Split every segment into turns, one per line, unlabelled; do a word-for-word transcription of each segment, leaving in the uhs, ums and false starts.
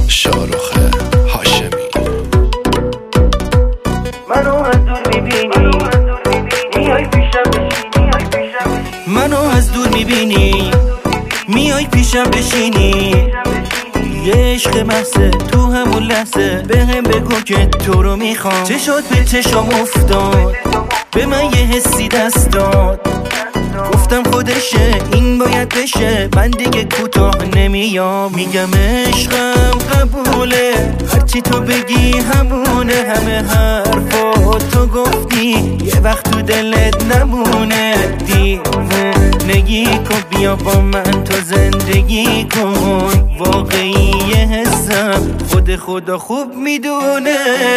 شارخ هاشمی.
منو از دور میبینی میای پیشم بشینی، منو از دور میبینی میای پیشم بشینی. یه عشق محضه تو همون لحظه به هم بگو که تو رو میخوام. چشات به چشام افتاد، به من یه حسی دست داد، گفتم خودشه این باید بشه، من دیگه کوتاه نمیام. میگم عشقم قبوله، هرچی تو بگی همونه، همه حرفا تو گفتی یه وقت تو دلت نمونه. دیوونگی کن بیا با من تو زندگی کن، واقعی حسم خود خدا خوب میدونه.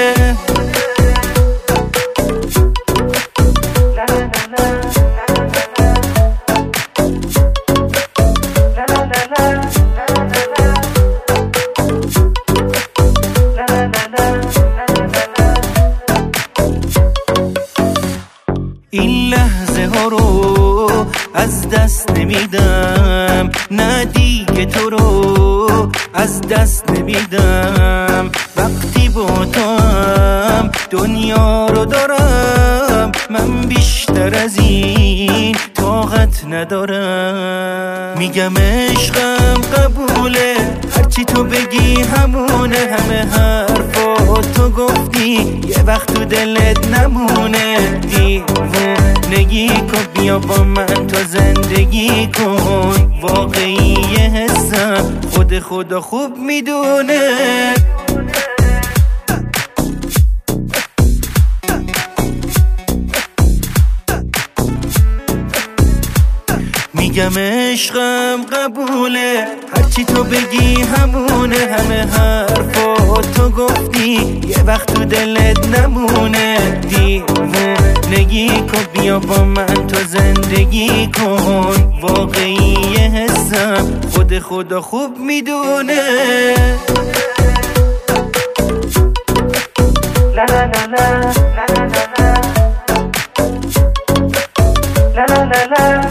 این لحظه ها رو از دست نمیدم، نه دیگه تو رو از دست نمیدم. وقتی با تو هم دنیا رو دارم، من بیشتر از این طاقت ندارم. میگم عشقم قبوله، هرچی تو بگی همونه، همه حرفا تو گفتی یه وقت تو دلت نمونه. دیوونگی کن بیا با من تو زندگی کن، واقعی حسم خود خدا خوب میدونه. میگم عشقم قبوله، هرچی تو بگی همونه، همه حرفا تو گفتی یه وقت تو دلت نمونه. دیوونگی کن بیا با من تو زندگی کن، واقعی حسم خود خدا خوب میدونه. لا لا لا لا لا لا لا لا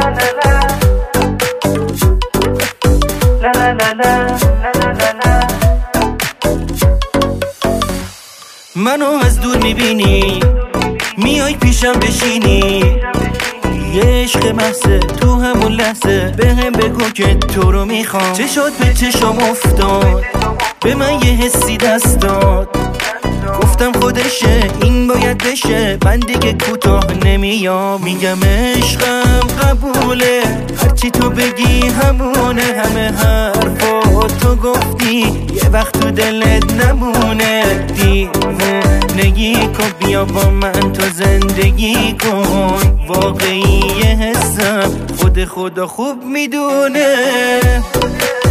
لا لا لا. منو از دور میبینی میای پیشم بشینی، یه عشق محضه تو همون لحظه به هم بگو که تو رو میخوام. چشات به چشام افتاد، به من یه حسی دست داد، گفتم خودشه این باید بشه، من دیگه کوتاه نمیام. میگم عشقم قبوله، هرچی تو بگی همونه، همه حرفا تو گفتی یه وقت تو دلت نمونه. دیوونگی کن بیا با من تو زندگی کن، واقعی حسم خود خدا خوب میدونه.